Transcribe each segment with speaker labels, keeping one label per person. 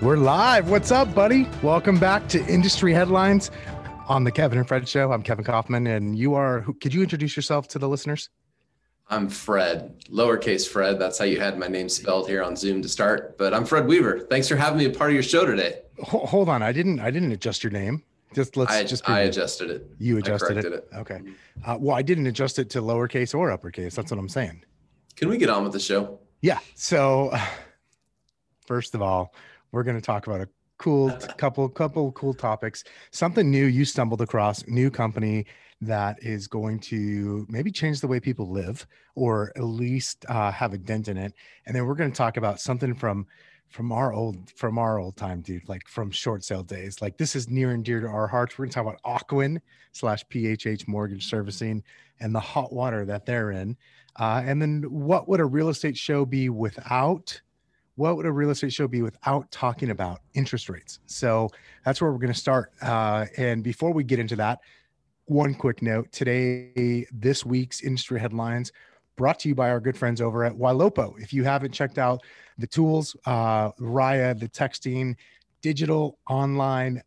Speaker 1: We're live. What's up, buddy? Welcome back to Industry Headlines on the Kevin and Fred Show. I'm Kevin Kaufman, and you are, could you introduce yourself to the listeners?
Speaker 2: I'm Fred, lowercase Fred. That's how you had my name spelled here on Zoom to start. But I'm Fred Weaver. Thanks for having me a part of your show today.
Speaker 1: Hold on. I didn't adjust your name.
Speaker 2: I adjusted it.
Speaker 1: You adjusted
Speaker 2: it.
Speaker 1: Okay. Well, I didn't adjust it to lowercase or uppercase. That's what I'm saying.
Speaker 2: Can we get on with the show?
Speaker 1: Yeah. So first of all, we're going to talk about a couple cool topics. Something new you stumbled across, new company that is going to maybe change the way people live, or at least have a dent in it. And then we're going to talk about something from our old time, dude, like from short sale days. Like, this is near and dear to our hearts. We're going to talk about Ocwen/PHH Mortgage Servicing and the hot water that they're in. And then what would a real estate show be without talking about interest rates? So that's where we're going to start. And before we get into that, one quick note today, this week's Industry Headlines brought to you by our good friends over at Ylopo. If you haven't checked out the tools, Raya, the texting, digital, online,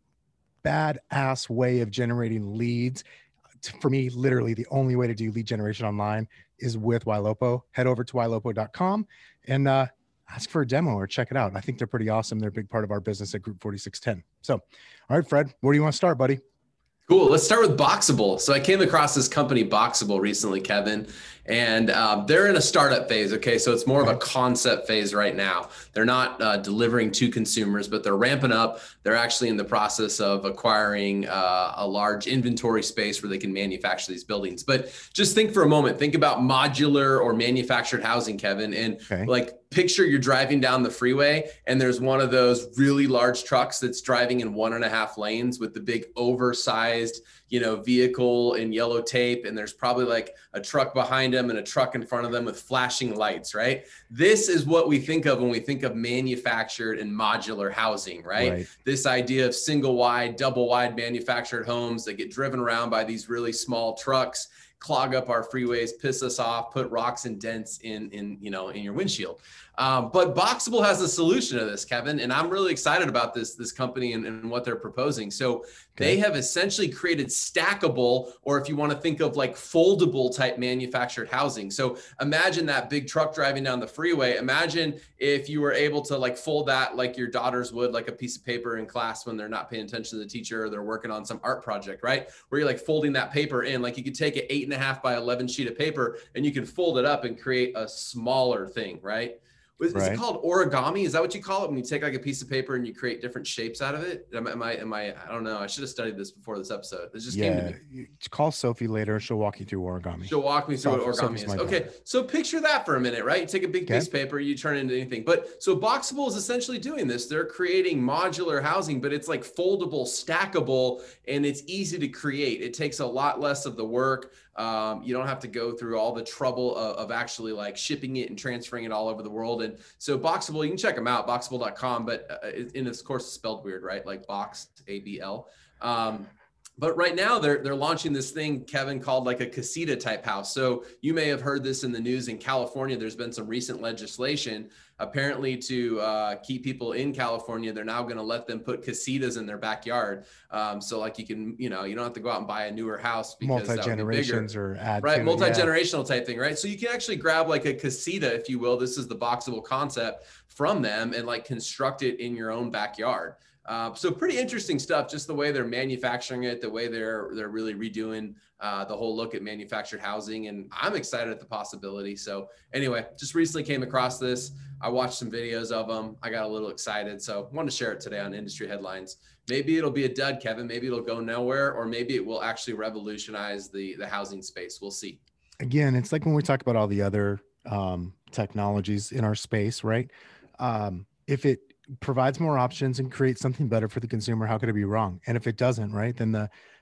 Speaker 1: badass way of generating leads. For me, literally the only way to do lead generation online is with Ylopo. Head over to ylopo.com and ask for a demo or check it out. I think they're pretty awesome. They're a big part of our business at Group 4610. So, all right, Fred, where do you want to start, buddy?
Speaker 2: Cool. Let's start with Boxable. So I came across this company, Boxable, recently, Kevin, and they're in a startup phase. Okay. So it's more of a concept phase right now. They're not delivering to consumers, but they're ramping up. They're actually in the process of acquiring a large inventory space where they can manufacture these buildings. But just think for a moment, think about modular or manufactured housing, Kevin, and picture you're driving down the freeway and there's one of those really large trucks that's driving in 1.5 lanes with the big oversized, vehicle in yellow tape. And there's probably like a truck behind them and a truck in front of them with flashing lights, right? This is what we think of when we think of manufactured and modular housing, right? This idea of single wide, double wide manufactured homes that get driven around by these really small trucks, clog up our freeways, piss us off, put rocks and dents in your windshield. But Boxable has a solution to this, Kevin, and I'm really excited about this company and what they're proposing. So they have essentially created stackable, or if you want to think of like foldable type manufactured housing. So imagine that big truck driving down the freeway. Imagine if you were able to like fold that like your daughters would, like a piece of paper in class when they're not paying attention to the teacher or they're working on some art project, right? Where you're like folding that paper in, like you could take an 8.5 by 11 sheet of paper and you can fold it up and create a smaller thing, right? Is it called origami? Is that what you call it when you take like a piece of paper and you create different shapes out of it? Am I, I don't know. I should have studied this before this episode. It just came to me.
Speaker 1: Call Sophie later. She'll walk you through origami.
Speaker 2: She'll walk me through what origami is. Okay. So picture that for a minute, right? You take a big piece of paper, you turn it into anything. But so Boxable is essentially doing this. They're creating modular housing, but it's like foldable, stackable, and it's easy to create. It takes a lot less of the work. You don't have to go through all the trouble of actually like shipping it and transferring it all over the world. And so Boxable, you can check them out, boxable.com, but and of course it's spelled weird, right? Like boxed, ABL. But right now they're launching this thing, Kevin, called like a casita type house. So you may have heard this in the news in California. There's been some recent legislation apparently to keep people in California. They're now going to let them put casitas in their backyard. So like you can, you don't have to go out and buy a newer house because
Speaker 1: multi-generations or add
Speaker 2: multi-generational type thing, right? So you can actually grab like a casita, if you will. This is the Boxable concept from them and like construct it in your own backyard. So pretty interesting stuff, just the way they're manufacturing it, the way they're really redoing the whole look at manufactured housing. And I'm excited at the possibility. So anyway, just recently came across this. I watched some videos of them. I got a little excited. So I wanted to share it today on Industry Headlines. Maybe it'll be a dud, Kevin. Maybe it'll go nowhere, or maybe it will actually revolutionize the housing space. We'll see.
Speaker 1: Again, it's like when we talk about all the other technologies in our space, right? If it provides more options and creates something better for the consumer, how could it be wrong? And if it doesn't, right, then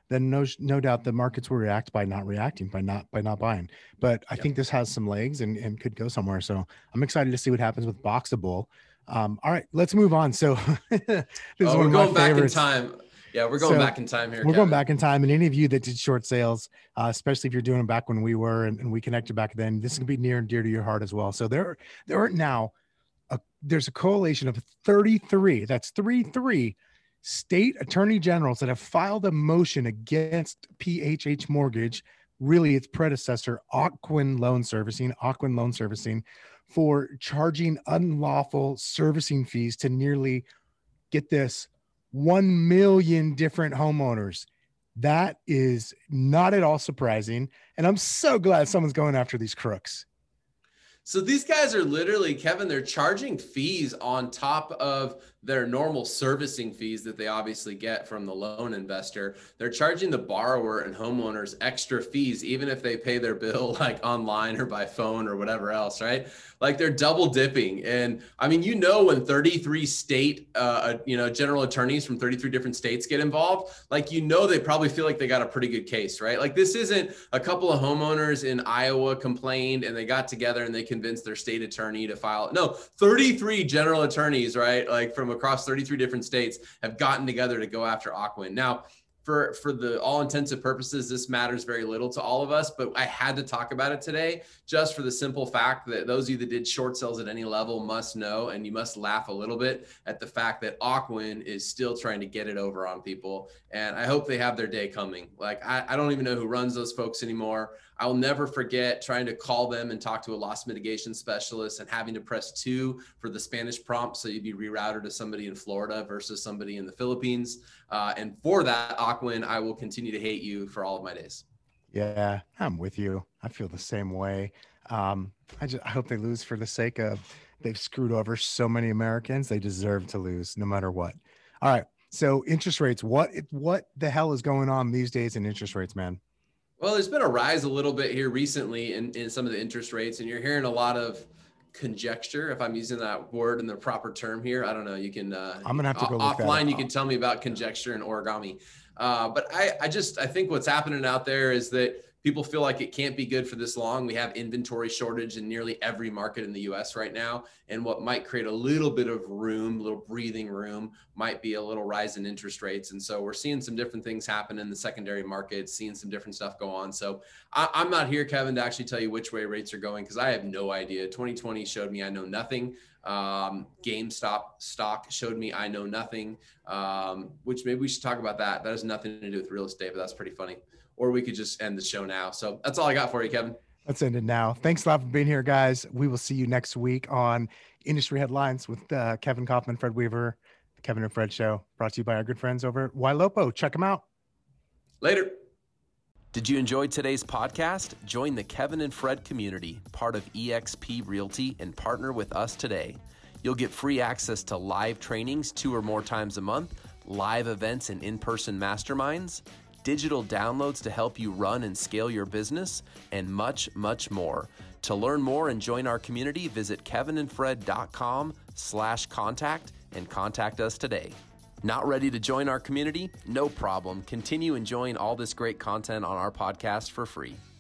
Speaker 1: no doubt the markets will react by not reacting, by not buying. But I think this has some legs and could go somewhere. So I'm excited to see what happens with Boxable. All right, let's move on. So this is one of my favorites.
Speaker 2: Back in time. Yeah, we're going back in time here.
Speaker 1: We're going back in time. And any of you that did short sales, especially if you're doing them back when we were and we connected back then, this is going to be near and dear to your heart as well. So there are now there's a coalition of 33, that's 33 state attorney generals that have filed a motion against PHH Mortgage, really its predecessor, Ocwen Loan Servicing, for charging unlawful servicing fees to nearly, get this, 1 million different homeowners. That is not at all surprising. And I'm so glad someone's going after these crooks.
Speaker 2: So these guys are literally, Kevin, they're charging fees on top of their normal servicing fees that they obviously get from the loan investor. They're charging the borrower and homeowners extra fees, even if they pay their bill like online or by phone or whatever else, right? Like they're double dipping. And I mean, when 33 state, general attorneys from 33 different states get involved, like, they probably feel like they got a pretty good case, right? Like this isn't a couple of homeowners in Iowa complained and they got together and they convinced their state attorney to file. No, 33 general attorneys, right? Like from across 33 different states have gotten together to go after Ocwen. Now, for the all intents and purposes, this matters very little to all of us, but I had to talk about it today just for the simple fact that those of you that did short sales at any level must know, and you must laugh a little bit at the fact that Ocwen is still trying to get it over on people. And I hope they have their day coming. Like, I don't even know who runs those folks anymore. I will never forget trying to call them and talk to a loss mitigation specialist and having to press 2 for the Spanish prompt so you'd be rerouted to somebody in Florida versus somebody in the Philippines. And for that, Ocwen, I will continue to hate you for all of my days.
Speaker 1: Yeah, I'm with you. I feel the same way. I hope they lose for the sake of they've screwed over so many Americans. They deserve to lose no matter what. All right. So interest rates, what the hell is going on these days in interest rates, man?
Speaker 2: Well, there's been a rise a little bit here recently in some of the interest rates, and you're hearing a lot of conjecture, if I'm using that word in the proper term here. I don't know. You can,
Speaker 1: I'm going to have to go
Speaker 2: offline. You can tell me about conjecture and origami. But I think what's happening out there is that people feel like it can't be good for this long. We have inventory shortage in nearly every market in the US right now. And what might create a little bit of room, little breathing room, might be a little rise in interest rates. And so we're seeing some different things happen in the secondary market, seeing some different stuff go on. So I'm not here, Kevin, to actually tell you which way rates are going, because I have no idea. 2020 showed me I know nothing. GameStop stock showed me I know nothing, which maybe we should talk about that. That has nothing to do with real estate, but that's pretty funny. Or we could just end the show now. So that's all I got for you, Kevin.
Speaker 1: Let's end it now. Thanks a lot for being here, guys. We will see you next week on Industry Headlines with Kevin Kaufman, Fred Weaver, the Kevin and Fred Show, brought to you by our good friends over at YLOPO. Check them out.
Speaker 2: Later.
Speaker 3: Did you enjoy today's podcast? Join the Kevin and Fred community, part of eXp Realty, and partner with us today. You'll get free access to live trainings 2 or more times a month, live events and in-person masterminds, digital downloads to help you run and scale your business, and much, much more. To learn more and join our community, visit kevinandfred.com/contact and contact us today. Not ready to join our community? No problem. Continue enjoying all this great content on our podcast for free.